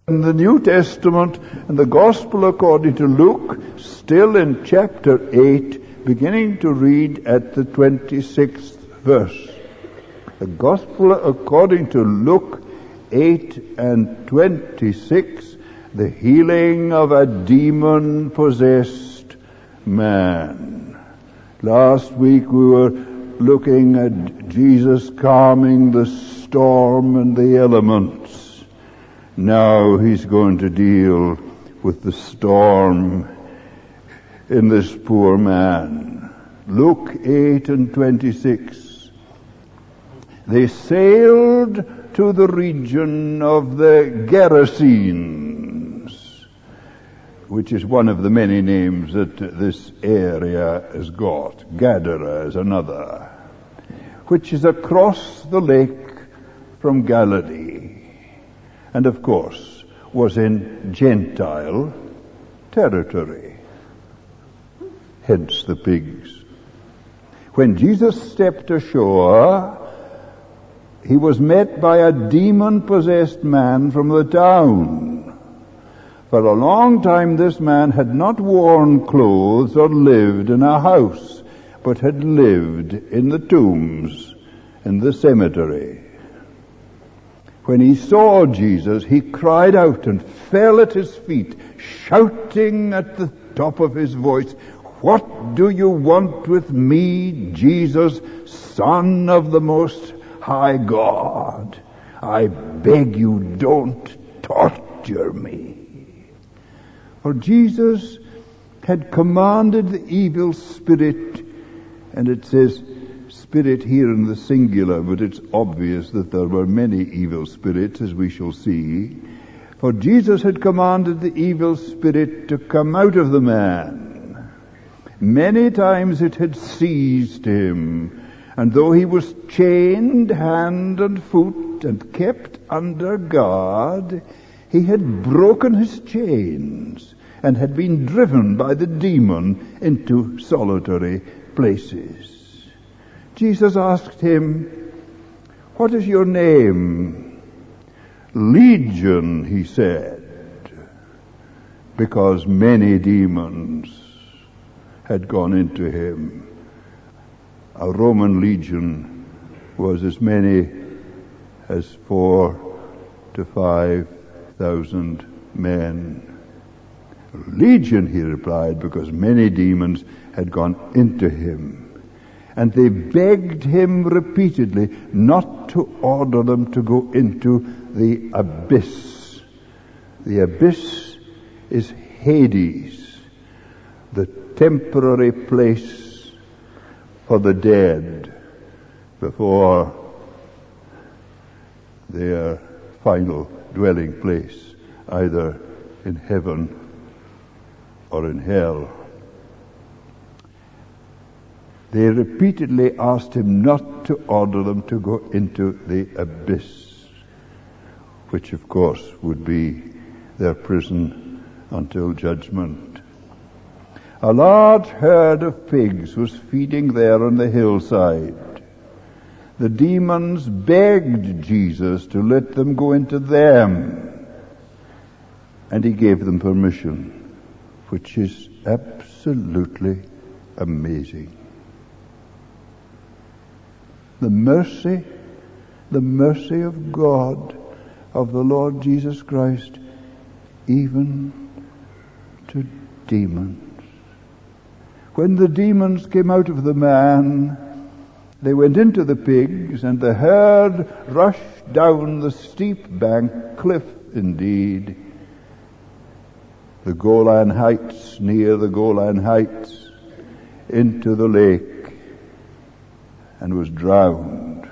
In the New Testament, in the Gospel according to Luke, still in chapter 8, beginning to read at the 26th verse. The Gospel according to Luke 8 and 26, the healing of a demon-possessed man. Last week we were looking at Jesus calming the storm and the elements. Now he's going to deal with the storm in this poor man. Luke 8 and 26. They sailed to the region of the Gerasenes, which is one of the many names that this area has got. Gadara is another, which is across the lake from Galilee, and of course was in Gentile territory, hence the pigs. When Jesus stepped ashore, he was met by a demon-possessed man from the town. For a long time this man had not worn clothes or lived in a house, but had lived in the tombs, in the cemetery. When he saw Jesus, he cried out and fell at his feet, shouting at the top of his voice, "What do you want with me, Jesus, Son of the Most High God? I beg you, don't torture me." For Jesus had commanded the evil spirit, and it says spirit here in the singular, but it's obvious that there were many evil spirits, as we shall see. For Jesus had commanded the evil spirit to come out of the man. Many times it had seized him, and though he was chained hand and foot and kept under guard, he had broken his chains and had been driven by the demon into solitary places. Jesus asked him, "What is your name?" "Legion," he said, because many demons had gone into him. A Roman legion was as many as 4,000 to 5,000 men. "Legion," he replied, because many demons had gone into him. And they begged him repeatedly not to order them to go into the abyss. The abyss is Hades, the temporary place for the dead before their final dwelling place, either in heaven or in hell. They repeatedly asked him not to order them to go into the abyss, which of course would be their prison until judgment. A large herd of pigs was feeding there on the hillside. The demons begged Jesus to let them go into them, and he gave them permission, which is absolutely amazing. The mercy of God, of the Lord Jesus Christ, even to demons. When the demons came out of the man, they went into the pigs, and the herd rushed down the steep bank, cliff indeed, the Golan Heights, near the Golan Heights, into the lake, and was drowned.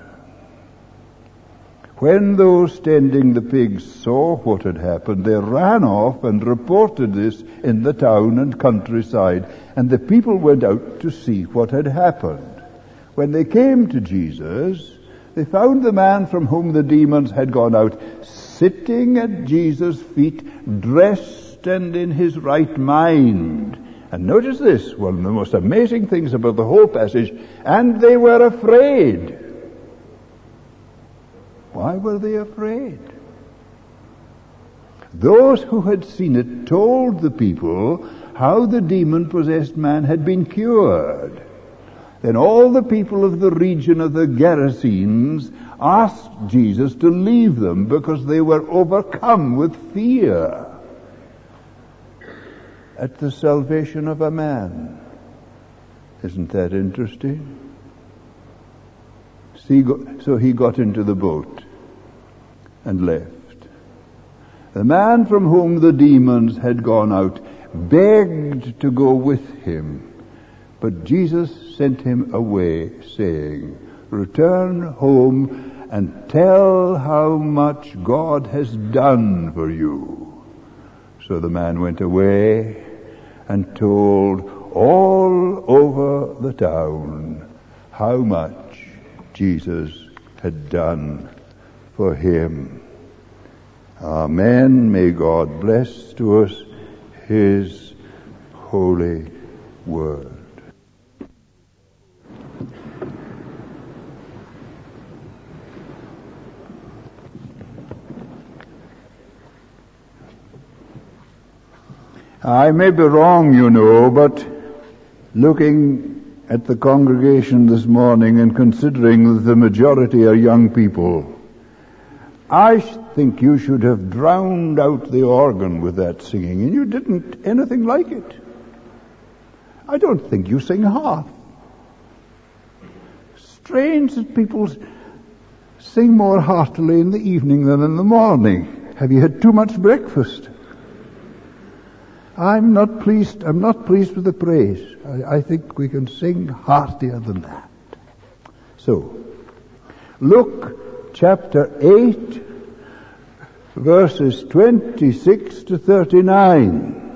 When those tending the pigs saw what had happened, they ran off and reported this in the town and countryside, and the people went out to see what had happened. When they came to Jesus, they found the man from whom the demons had gone out sitting at Jesus' feet, dressed and in his right mind. And notice this, one of the most amazing things about the whole passage, and they were afraid. Why were they afraid? Those who had seen it told the people how the demon-possessed man had been cured. Then all the people of the region of the Gerasenes asked Jesus to leave them because they were overcome with fear at the salvation of a man. Isn't that interesting? So he got into the boat and left. The man from whom the demons had gone out begged to go with him, but Jesus sent him away, saying, "Return home and tell how much God has done for you." So the man went away and told all over the town how much Jesus had done for him. Amen. May God bless to us His holy word. I may be wrong, you know, but looking at the congregation this morning and considering that the majority are young people, I think you should have drowned out the organ with that singing, and you didn't anything like it. I don't think you sing half. Strange that people sing more heartily in the evening than in the morning. Have you had too much breakfast? I'm not pleased with the praise. I think we can sing heartier than that. So, Luke chapter 8, verses 26 to 39.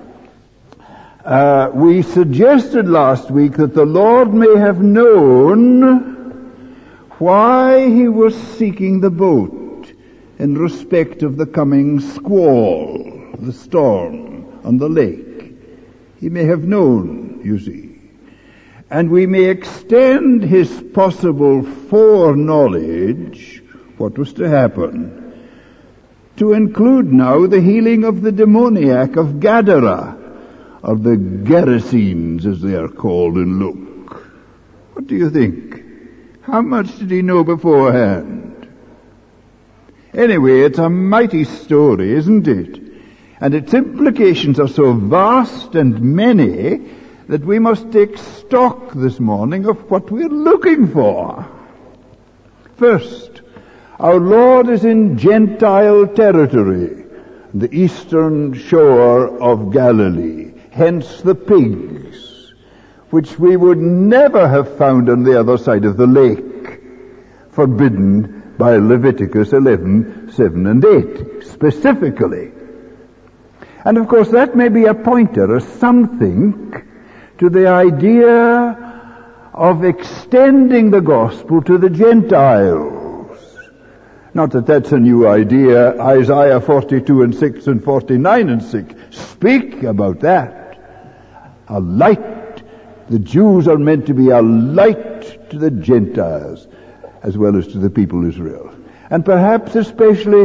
We suggested last week that the Lord may have known why he was seeking the boat in respect of the coming squall, the storm on the lake. He may have known, you see. And we may extend his possible foreknowledge, what was to happen, to include now the healing of the demoniac of Gadara, or the Gerasenes as they are called in Luke. What do you think? How much did he know beforehand? Anyway, it's a mighty story, isn't it? And its implications are so vast and many that we must take stock this morning of what we're looking for. First, our Lord is in Gentile territory, the eastern shore of Galilee, hence the pigs, which we would never have found on the other side of the lake, forbidden by Leviticus 11, 7 and 8, specifically. And of course that may be a pointer or something to the idea of extending the gospel to the Gentiles. Not that that's a new idea. Isaiah 42 and 6 and 49 and 6 speak about that. A light. The Jews are meant to be a light to the Gentiles as well as to the people of Israel. And perhaps especially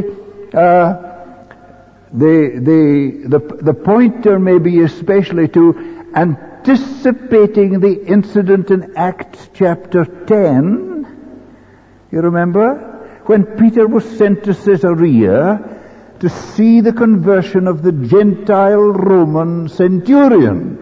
the pointer may be especially to anticipating the incident in Acts chapter 10. You remember? When Peter was sent to Caesarea to see the conversion of the Gentile Roman centurion.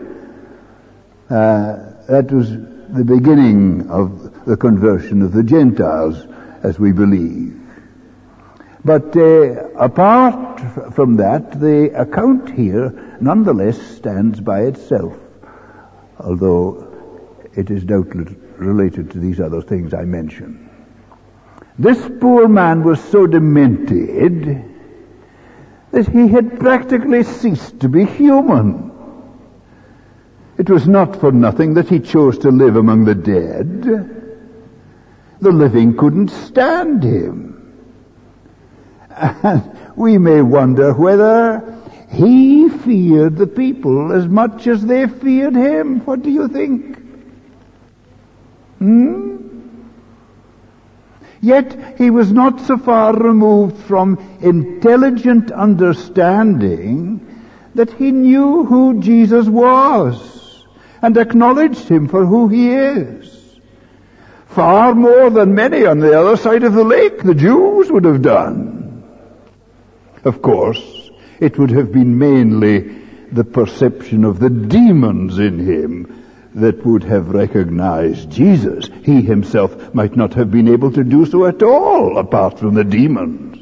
That was the beginning of the conversion of the Gentiles, as we believe. But apart from that, the account here nonetheless stands by itself, although it is doubtless related to these other things I mentioned. This poor man was so demented that he had practically ceased to be human. It was not for nothing that he chose to live among the dead. The living couldn't stand him. And we may wonder whether he feared the people as much as they feared him. What do you think? Yet he was not so far removed from intelligent understanding that he knew who Jesus was and acknowledged him for who he is. Far more than many on the other side of the lake, the Jews, would have done. Of course, it would have been mainly the perception of the demons in him that would have recognized Jesus. He himself might not have been able to do so at all, apart from the demons.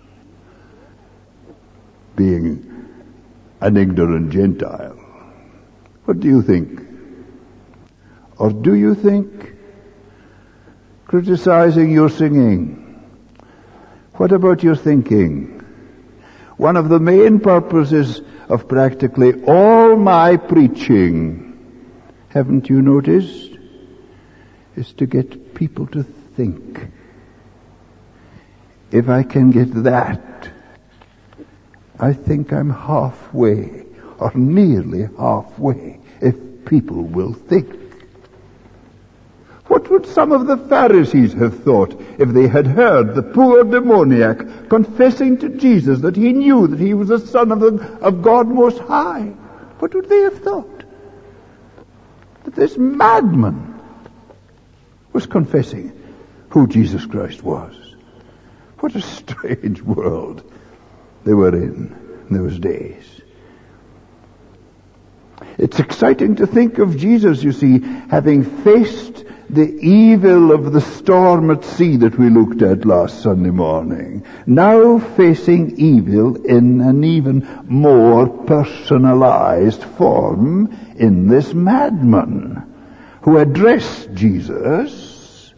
Being an ignorant Gentile. What do you think? Or do you think criticizing your singing? What about your thinking? One of the main purposes of practically all my preaching, haven't you noticed, is to get people to think. If I can get that, I think I'm halfway, or nearly halfway, if people will think. What would some of the Pharisees have thought if they had heard the poor demoniac confessing to Jesus that he knew that he was the Son of God Most High? What would they have thought? That this madman was confessing who Jesus Christ was. What a strange world they were in those days. It's exciting to think of Jesus, you see, having faced the evil of the storm at sea that we looked at last Sunday morning, now facing evil in an even more personalized form in this madman who addressed Jesus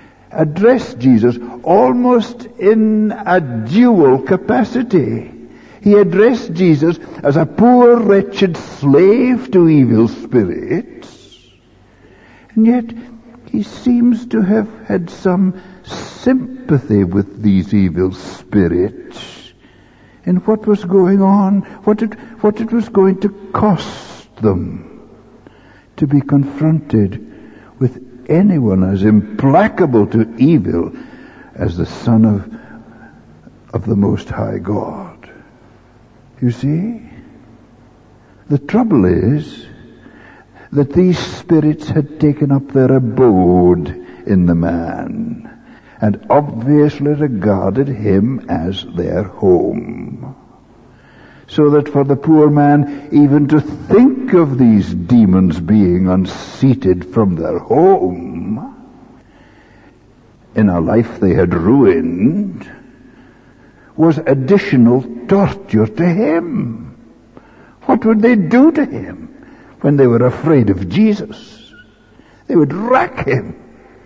almost in a dual capacity. He addressed Jesus as a poor, wretched slave to evil spirits, and yet he seems to have had some sympathy with these evil spirits and what was going on, what it was going to cost them to be confronted with anyone as implacable to evil as the Son of the Most High God. You see, the trouble is that these spirits had taken up their abode in the man and obviously regarded him as their home. So that for the poor man, even to think of these demons being unseated from their home in a life they had ruined was additional torture to him. What would they do to him when they were afraid of Jesus? They would rack him.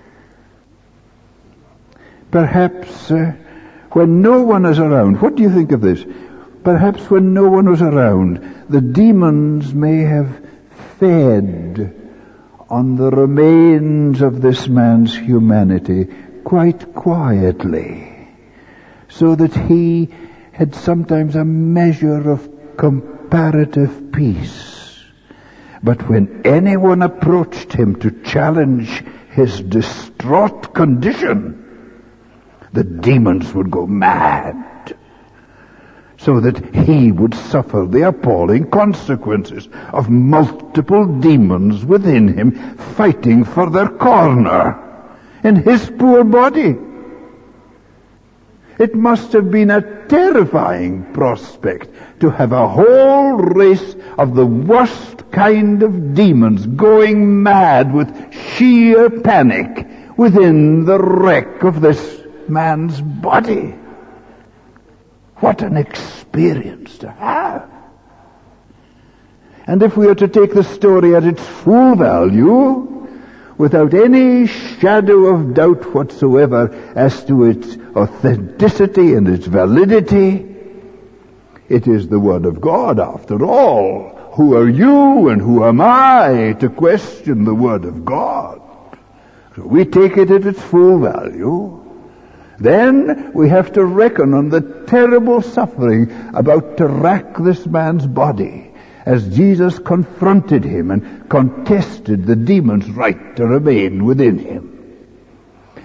Perhaps when no one is around, what do you think of this? Perhaps when no one was around, the demons may have fed on the remains of this man's humanity quite quietly, so that he had sometimes a measure of comparative peace. But when anyone approached him to challenge his distraught condition, the demons would go mad, so that he would suffer the appalling consequences of multiple demons within him fighting for their corner in his poor body. It must have been a terrifying prospect to have a whole race of the worst kind of demons going mad with sheer panic within the wreck of this man's body. What an experience to have. And if we are to take the story at its full value, without any shadow of doubt whatsoever as to its authenticity and its validity, it is the Word of God after all. Who are you and who am I to question the Word of God? So we take it at its full value. Then we have to reckon on the terrible suffering about to rack this man's body as Jesus confronted him and contested the demon's right to remain within him.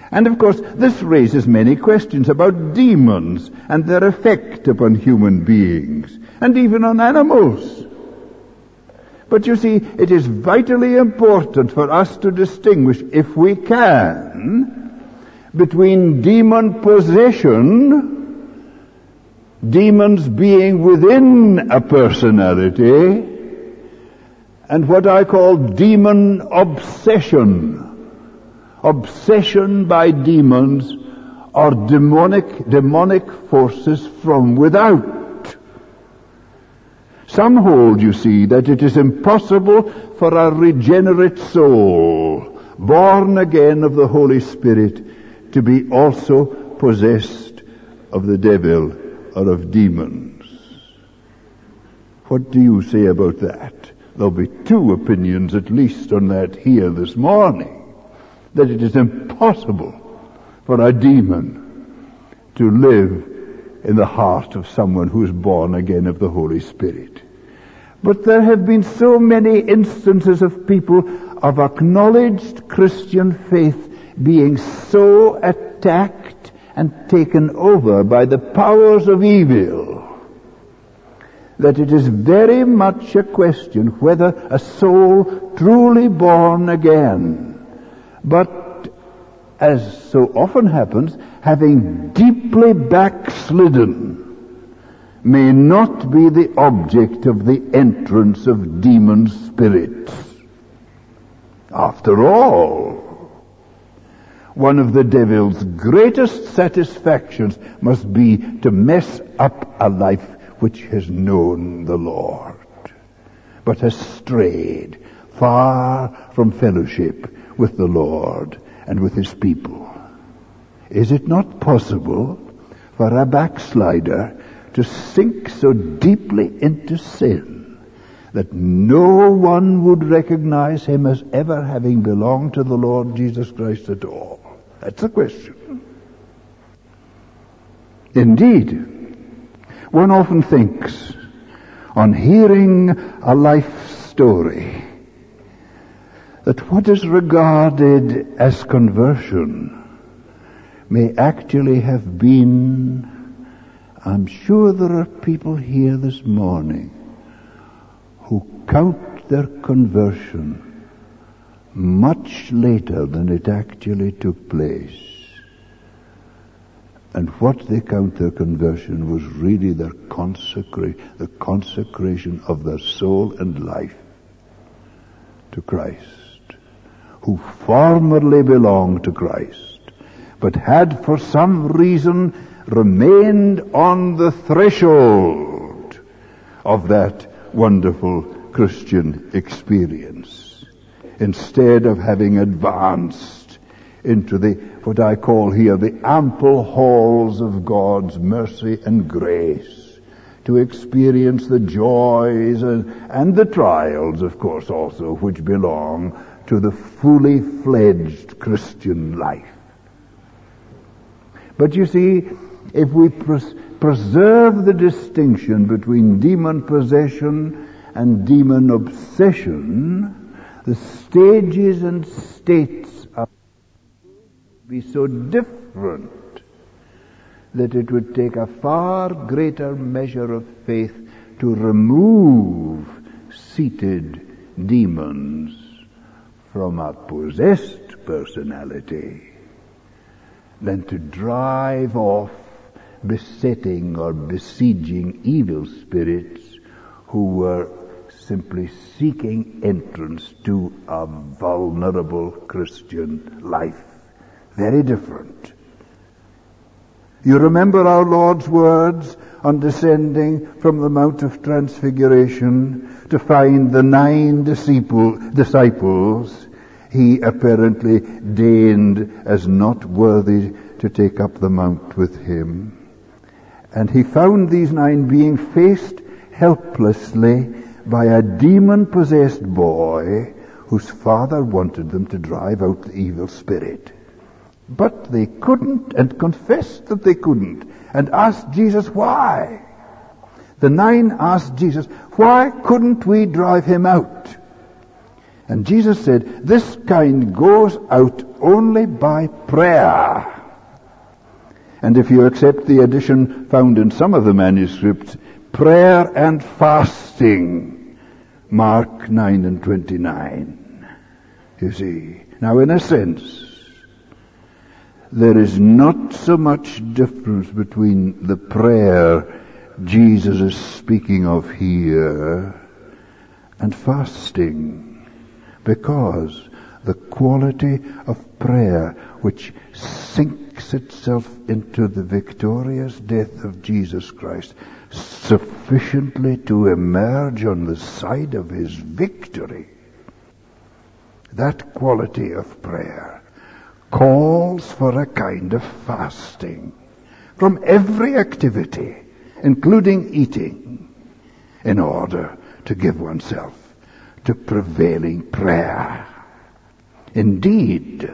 And of course, this raises many questions about demons and their effect upon human beings, and even on animals. But you see, it is vitally important for us to distinguish, if we can, between demon possession, demons being within a personality, and what I call demon obsession. Obsession by demons or demonic forces from without. Some hold, you see, that it is impossible for a regenerate soul, born again of the Holy Spirit, to be also possessed of the devil or of demons. What do you say about that? There'll be two opinions at least on that here this morning. That it is impossible for a demon to live in the heart of someone who is born again of the Holy Spirit. But there have been so many instances of people of acknowledged Christian faith being so attacked and taken over by the powers of evil that it is very much a question whether a soul truly born again, but, as so often happens, having deeply backslidden, may not be the object of the entrance of demon spirits. After all, one of the devil's greatest satisfactions must be to mess up a life which has known the Lord, but has strayed far from fellowship with the Lord and with His people. Is it not possible for a backslider to sink so deeply into sin that no one would recognize him as ever having belonged to the Lord Jesus Christ at all? That's the question. Indeed, one often thinks, on hearing a life story, that what is regarded as conversion may actually have been, I'm sure there are people here this morning who count their conversion much later than it actually took place. And what they count their conversion was really the consecration of their soul and life to Christ, who formerly belonged to Christ, but had for some reason remained on the threshold of that wonderful Christian experience, instead of having advanced into what I call here the ample halls of God's mercy and grace, to experience the joys and the trials, of course, also, which belong to the fully fledged Christian life. But you see, if we preserve the distinction between demon possession and demon obsession, the stages and states of be so different that it would take a far greater measure of faith to remove seated demons from a possessed personality than to drive off besetting or besieging evil spirits who were simply seeking entrance to a vulnerable Christian life. Very different. You remember our Lord's words on descending from the Mount of Transfiguration to find the 9 disciples he apparently deigned as not worthy to take up the mount with him. And he found these 9 being faced helplessly by a demon-possessed boy whose father wanted them to drive out the evil spirit. But they couldn't, and confessed that they couldn't, and asked Jesus why. The 9 asked Jesus, why couldn't we drive him out? And Jesus said, this kind goes out only by prayer. And if you accept the addition found in some of the manuscripts, prayer and fasting, Mark 9 and 29. You see. Now, in a sense, there is not so much difference between the prayer Jesus is speaking of here and fasting, because the quality of prayer which sinks itself into the victorious death of Jesus Christ sufficiently to emerge on the side of his victory, that quality of prayer calls for a kind of fasting from every activity, including eating, in order to give oneself to prevailing prayer. Indeed,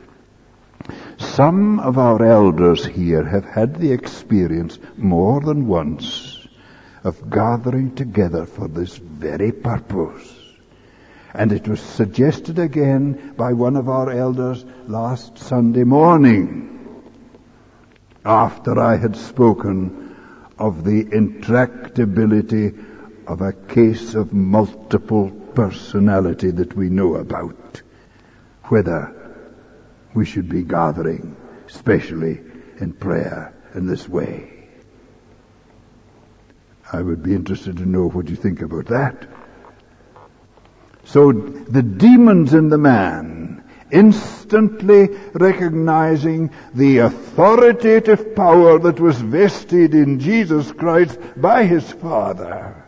some of our elders here have had the experience more than once of gathering together for this very purpose. And it was suggested again by one of our elders last Sunday morning, after I had spoken of the intractability of a case of multiple personality that we know about, whether we should be gathering, especially in prayer, in this way. I would be interested to know what you think about that. So the demons in the man, instantly recognizing the authoritative power that was vested in Jesus Christ by his Father,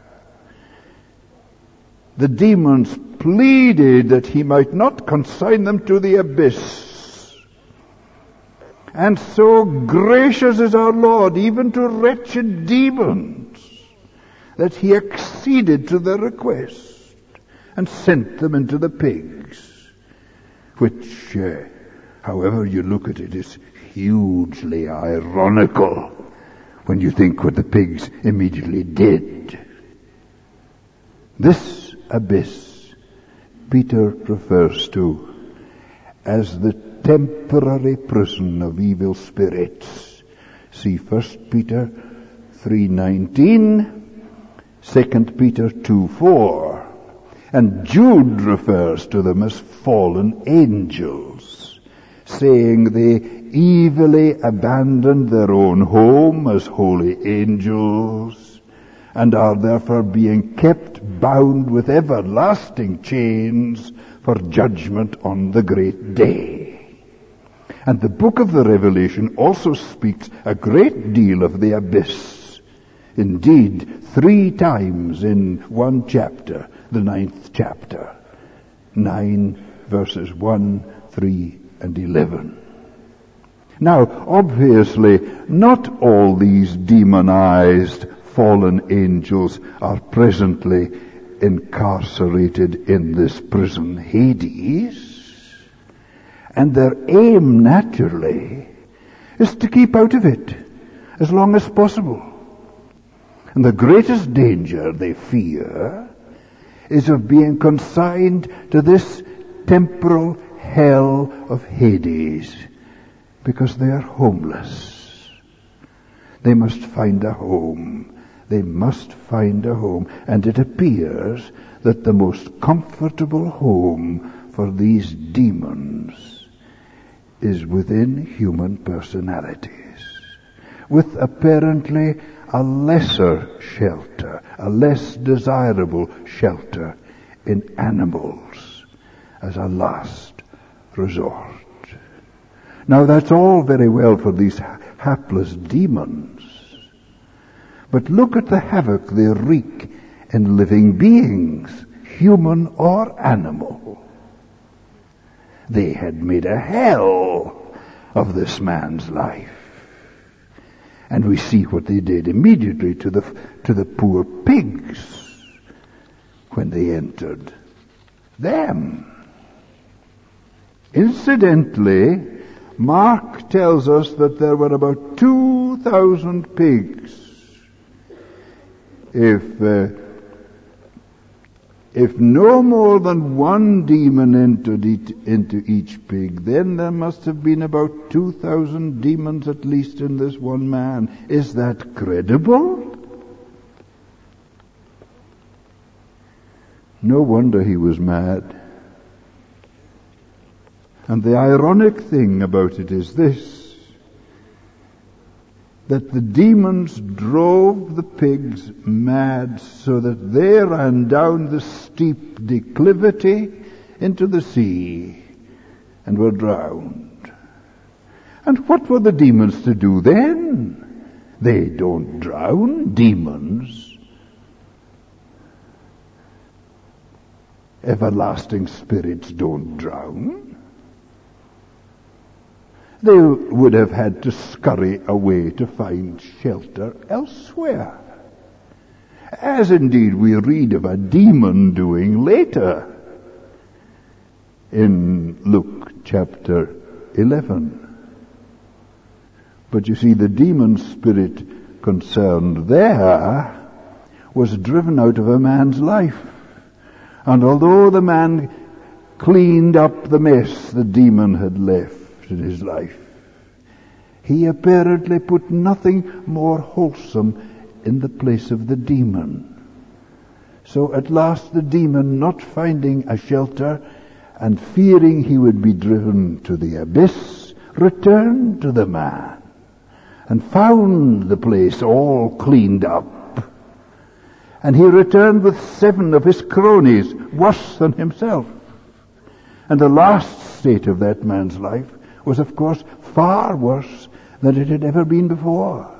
the demons pleaded that he might not consign them to the abyss. And so gracious is our Lord, even to wretched demons, that he acceded to their request and sent them into the pigs, which, however you look at it, is hugely ironical when you think what the pigs immediately did. This abyss Peter refers to as the temporary prison of evil spirits. See 1 Peter 3:19, 2 Peter 2:4. And Jude refers to them as fallen angels, saying they evilly abandoned their own home as holy angels, and are therefore being kept bound with everlasting chains for judgment on the great day. And the book of the Revelation also speaks a great deal of the abyss. Indeed, 3 times in one chapter, the 9th chapter, 9 verses 1, 3, and 11. Now, obviously, not all these demonized fallen angels are presently incarcerated in this prison, Hades, and their aim, naturally, is to keep out of it as long as possible. And the greatest danger they fear is of being consigned to this temporal hell of Hades, because they are homeless. They must find a home. They must find a home. And it appears that the most comfortable home for these demons is within human personalities, with apparently a lesser shelter, a less desirable shelter in animals as a last resort. Now, that's all very well for these hapless demons, but look at the havoc they wreak in living beings, human or animal. They had made a hell of this man's life. And we see what they did immediately to the poor pigs when they entered them. Incidentally, Mark tells us that there were about 2,000 pigs. If If no more than one demon entered into each pig, then there must have been about 2,000 demons at least in this one man. Is that credible? No wonder he was mad. And the ironic thing about it is this, that the demons drove the pigs mad so that they ran down the steep declivity into the sea and were drowned. And what were the demons to do then? They don't drown, demons. Everlasting spirits don't drown. They would have had to scurry away to find shelter elsewhere, as indeed we read of a demon doing later in Luke chapter 11. But you see, the demon spirit concerned there was driven out of a man's life. And although the man cleaned up the mess the demon had left in his life, he apparently put nothing more wholesome in the place of the demon. So at last the demon, not finding a shelter and fearing he would be driven to the abyss, returned to the man and found the place all cleaned up. And he returned with 7 of his cronies, worse than himself. And the last state of that man's life was, of course, far worse than it had ever been before.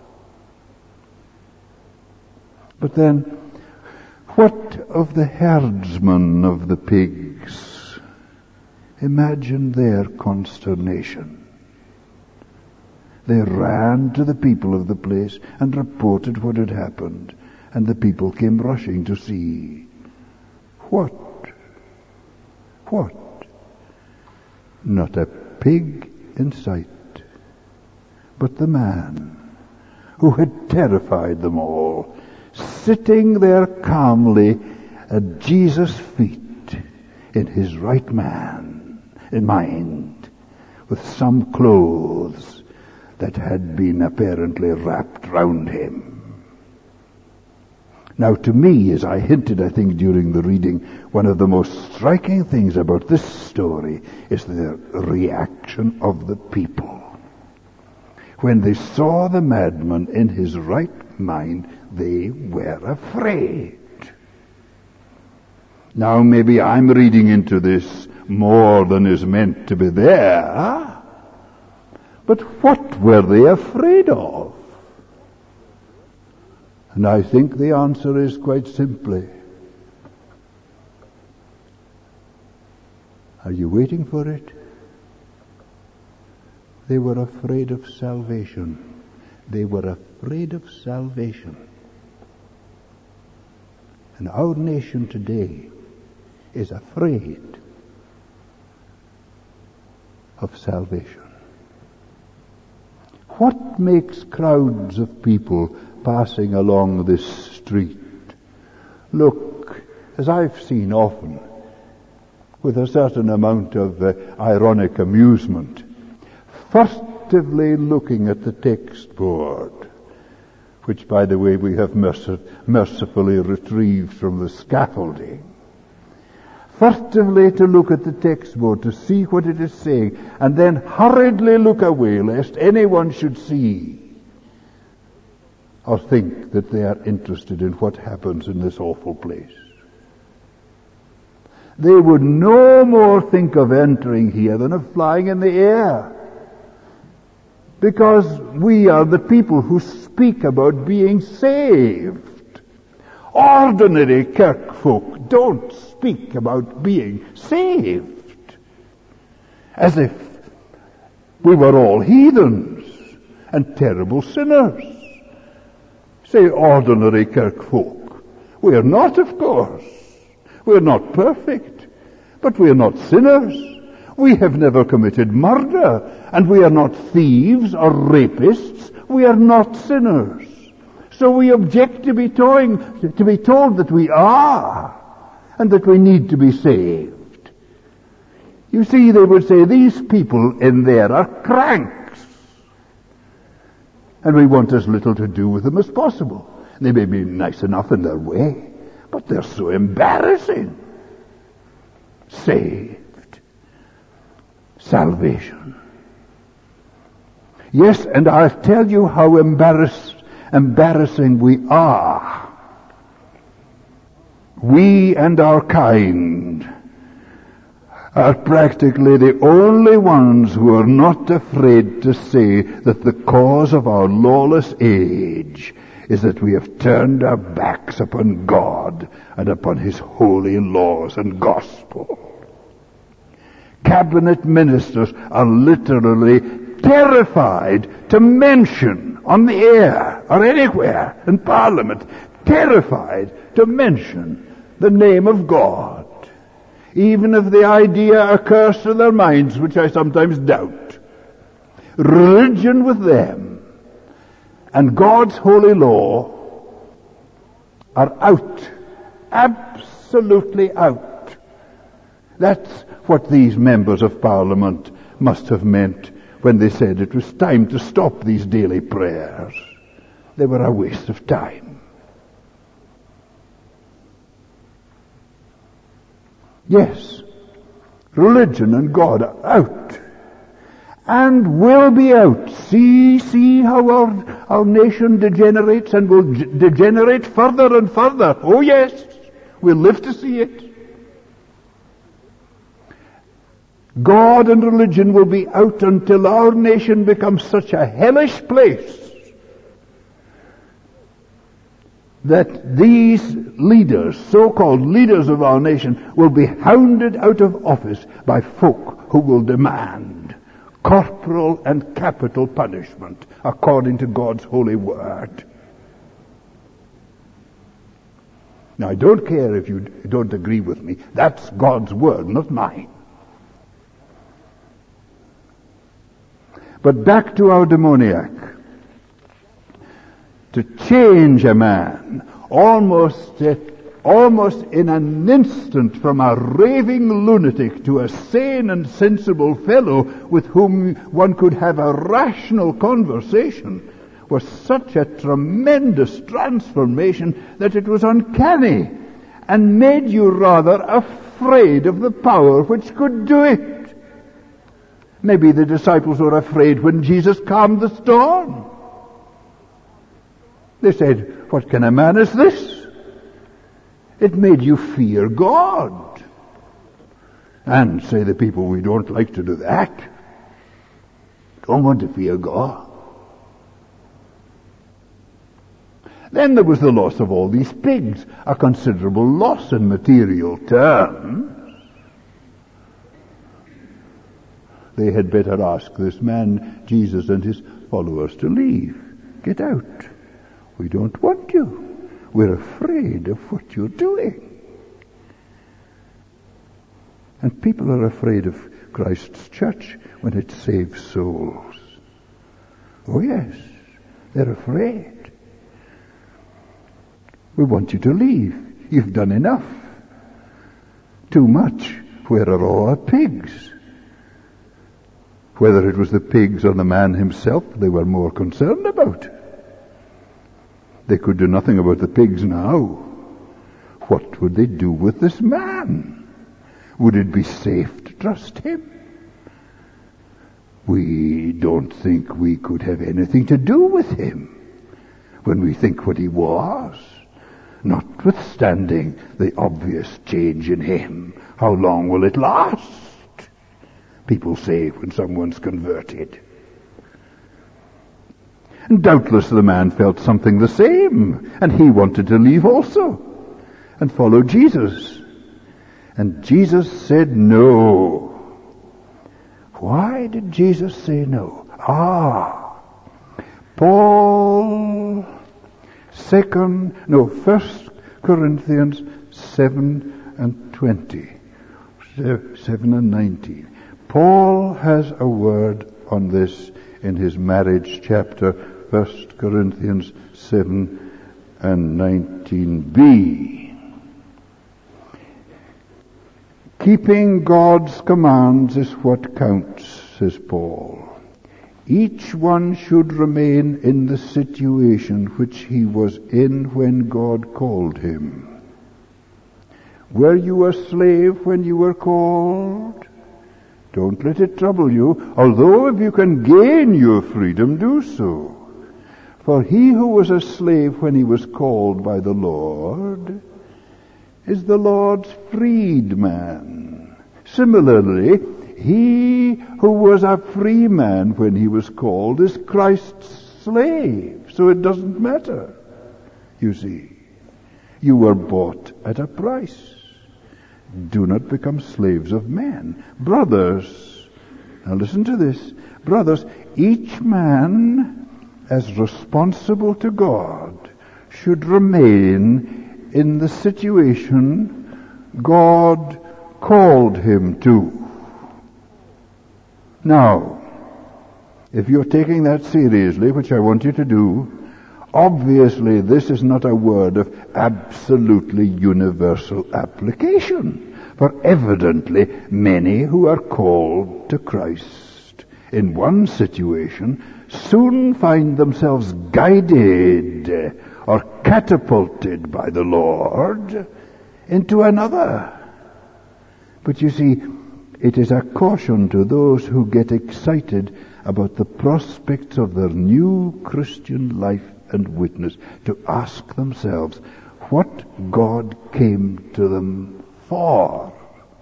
But then, what of the herdsmen of the pigs? Imagine their consternation. They ran to the people of the place and reported what had happened, and the people came rushing to see. What? Not a pig in sight, but the man who had terrified them all, sitting there calmly at Jesus' feet in his right mind, with some clothes that had been apparently wrapped round him. Now, to me, as I hinted, I think, during the reading, one of the most striking things about this story is the reaction of the people. When they saw the madman in his right mind, they were afraid. Now, maybe I'm reading into this more than is meant to be there, but what were they afraid of? And I think the answer is quite simply, are you waiting for it? They were afraid of salvation. They were afraid of salvation. And our nation today is afraid of salvation. What makes crowds of people passing along this street look, as I've seen often, with a certain amount of ironic amusement, furtively looking at the text board, which, by the way, we have mercifully retrieved from the scaffolding, furtively to look at the text board to see what it is saying, and then hurriedly look away lest anyone should see or think that they are interested in what happens in this awful place. They would no more think of entering here than of flying in the air, because we are the people who speak about being saved. Ordinary kirk folk don't speak about being saved as if we were all heathens and terrible sinners. Say ordinary kirk folk. We are not, of course. We are not perfect, but we are not sinners. We have never committed murder, and we are not thieves or rapists. We are not sinners. So we object to be told that we are. and that we need to be saved. You see, they would say, these people in there are cranks, and we want as little to do with them as possible. They may be nice enough in their way, but they're so embarrassing. Saved. Salvation. Yes, and I'll tell you how embarrassing we are. We and our kind are practically the only ones who are not afraid to say that the cause of our lawless age is that we have turned our backs upon God and upon His holy laws and gospel. Cabinet ministers are literally terrified to mention on the air or anywhere in Parliament, terrified to mention the name of God, even if the idea occurs to their minds, which I sometimes doubt. Religion with them and God's holy law are out, absolutely out. That's what these members of Parliament must have meant when they said it was time to stop these daily prayers. They were a waste of time. Yes, religion and God are out, and will be out. See how our nation degenerates, and will degenerate further and further. Oh yes, we'll live to see it. God and religion will be out until our nation becomes such a hellish place that these leaders, so-called leaders of our nation, will be hounded out of office by folk who will demand corporal and capital punishment according to God's holy word. Now, I don't care if you don't agree with me. That's God's word, not mine. But back to our demoniac. To change a man almost in an instant from a raving lunatic to a sane and sensible fellow with whom one could have a rational conversation was such a tremendous transformation that it was uncanny and made you rather afraid of the power which could do it. Maybe the disciples were afraid when Jesus calmed the storm. They said, "What kind of man is this?" It made you fear God. And say the people, we don't like to do that. Don't want to fear God. Then there was the loss of all these pigs, a considerable loss in material terms. They had better ask this man, Jesus, and his followers to leave. Get out. We don't want you. We're afraid of what you're doing. And people are afraid of Christ's church when it saves souls. Oh yes, they're afraid. We want you to leave. You've done enough. Too much. Where are all our pigs? Whether it was the pigs or the man himself, they were more concerned about. They could do nothing about the pigs now. What would they do with this man? Would it be safe to trust him? We don't think we could have anything to do with him when we think what he was, notwithstanding the obvious change in him. How long will it last? People say when someone's converted. And doubtless the man felt something the same, and he wanted to leave also and follow Jesus. And Jesus said no. Why did Jesus say no? Paul, 1 Corinthians 7 and 20, 7 and 19. Paul has a word on this in his marriage chapter, 1 Corinthians 7 and 19b. Keeping God's commands is what counts, says Paul. Each one should remain in the situation which he was in when God called him. Were you a slave when you were called? Don't let it trouble you, although if you can gain your freedom, do so. For he who was a slave when he was called by the Lord is the Lord's freedman. Similarly, he who was a free man when he was called is Christ's slave. So it doesn't matter. You see, you were bought at a price. Do not become slaves of men. Brothers, now listen to this. Brothers, each man, as responsible to God, should remain in the situation God called him to. Now, if you're taking that seriously, which I want you to do, obviously this is not a word of absolutely universal application. For evidently many who are called to Christ in one situation soon find themselves guided or catapulted by the Lord into another. But you see, it is a caution to those who get excited about the prospects of their new Christian life and witness to ask themselves what God came to them for.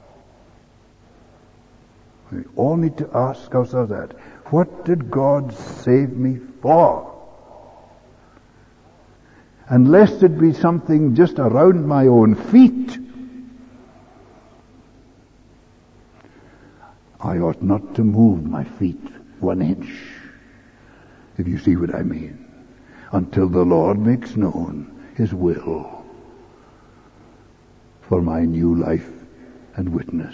We all need to ask ourselves that. What did God save me for? Unless it be something just around my own feet, I ought not to move my feet 1 inch, if you see what I mean, until the Lord makes known his will for my new life and witness.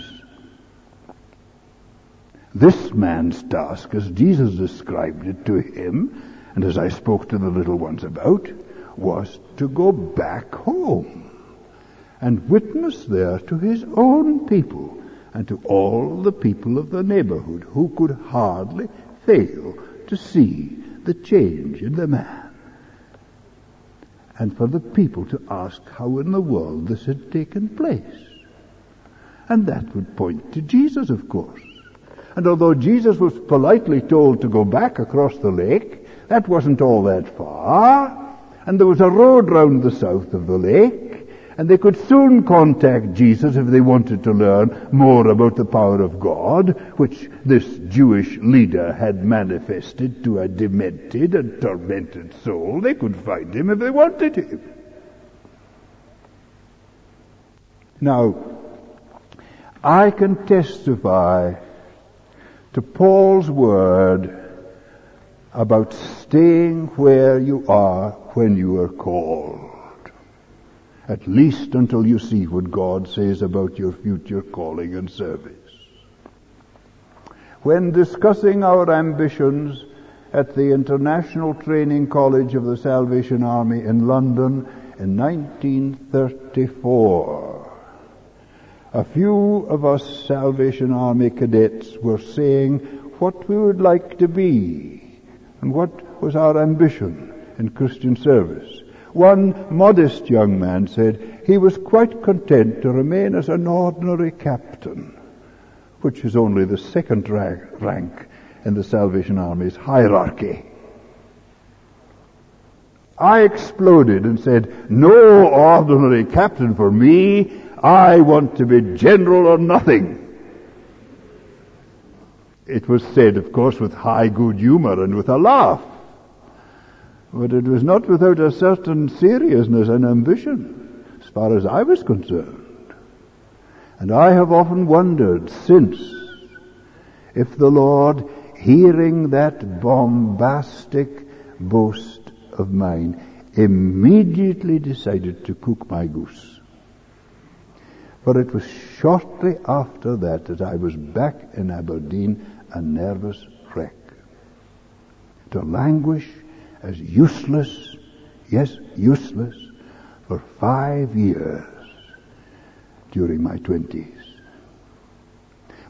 This man's task, as Jesus described it to him, and as I spoke to the little ones about, was to go back home and witness there to his own people and to all the people of the neighborhood who could hardly fail to see the change in the man. And for the people to ask how in the world this had taken place. And that would point to Jesus, of course. And although Jesus was politely told to go back across the lake, that wasn't all that far. And there was a road round the south of the lake. And they could soon contact Jesus if they wanted to learn more about the power of God, which this Jewish leader had manifested to a demented and tormented soul. They could find him if they wanted him. Now, I can testify to Paul's word about staying where you are when you are called. At least until you see what God says about your future calling and service. When discussing our ambitions at the International Training College of the Salvation Army in London in 1934, a few of us Salvation Army cadets were saying what we would like to be and what was our ambition in Christian service. One modest young man said he was quite content to remain as an ordinary captain, which is only the second rank in the Salvation Army's hierarchy. I exploded and said, "No ordinary captain for me. I want to be general or nothing." It was said, of course, with high good humor and with a laugh. But it was not without a certain seriousness and ambition, as far as I was concerned. And I have often wondered since if the Lord, hearing that bombastic boast of mine, immediately decided to cook my goose. For it was shortly after that I was back in Aberdeen, a nervous wreck. To languish as useless, yes, useless, for 5 years during my 20s.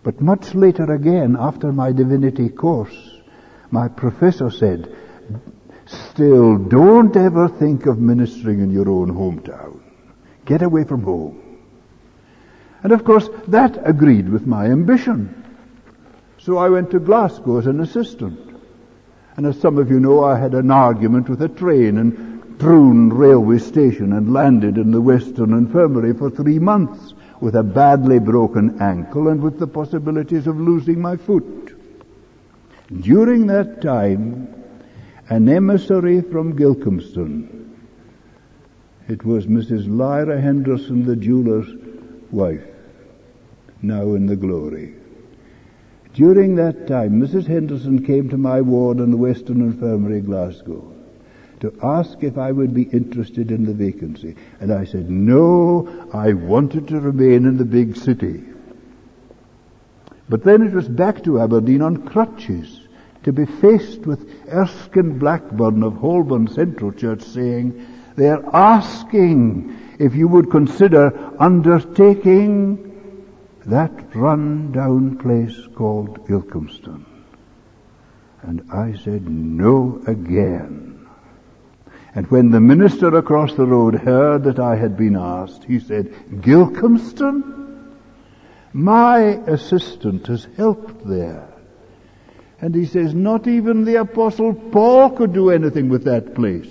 But much later again, after my divinity course, my professor said, still, don't ever think of ministering in your own hometown. Get away from home. And of course, that agreed with my ambition. So I went to Glasgow as an assistant. And as some of you know, I had an argument with a train in Troon railway station and landed in the Western Infirmary for 3 months with a badly broken ankle and with the possibilities of losing my foot. During that time, an emissary from Gilcomston, it was Mrs. Lyra Henderson, the jeweller's wife, now in the glory. During that time, Mrs. Henderson came to my ward in the Western Infirmary, Glasgow, to ask if I would be interested in the vacancy. And I said, no, I wanted to remain in the big city. But then it was back to Aberdeen on crutches, to be faced with Erskine Blackburn of Holborn Central Church saying, they're asking if you would consider undertaking that run-down place called Gilcomston. And I said, no again. And when the minister across the road heard that I had been asked, he said, Gilcomston? My assistant has helped there. And he says, not even the Apostle Paul could do anything with that place.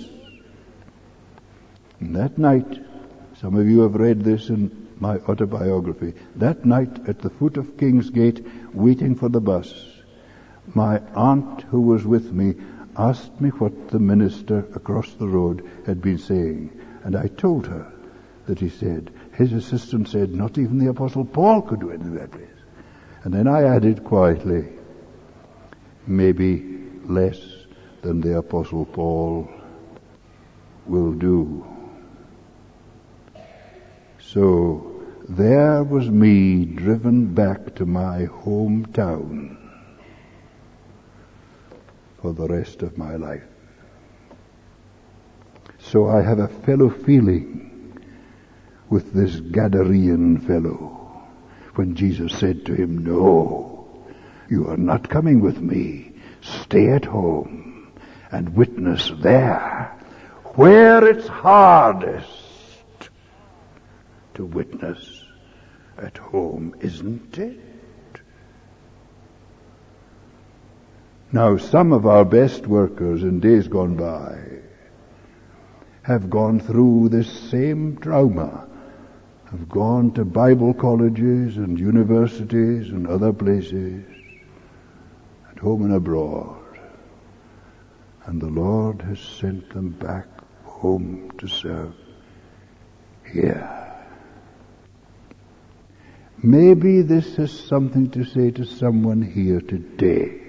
And that night, some of you have read this in my autobiography, that night at the foot of Kingsgate, waiting for the bus, my aunt who was with me asked me what the minister across the road had been saying. And I told her that he said, his assistant said, not even the Apostle Paul could do anything with that place. And then I added quietly, maybe less than the Apostle Paul will do. So there was me driven back to my hometown for the rest of my life. So I have a fellow feeling with this Gadarean fellow when Jesus said to him, no, you are not coming with me. Stay at home and witness there where it's hardest to witness at home, isn't it? Now, some of our best workers in days gone by have gone through this same trauma, have gone to Bible colleges and universities and other places, at home and abroad, and the Lord has sent them back home to serve here. Maybe this has something to say to someone here today.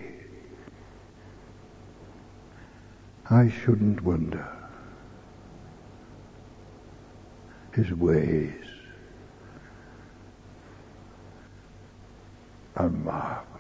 I shouldn't wonder. His ways are marvelous.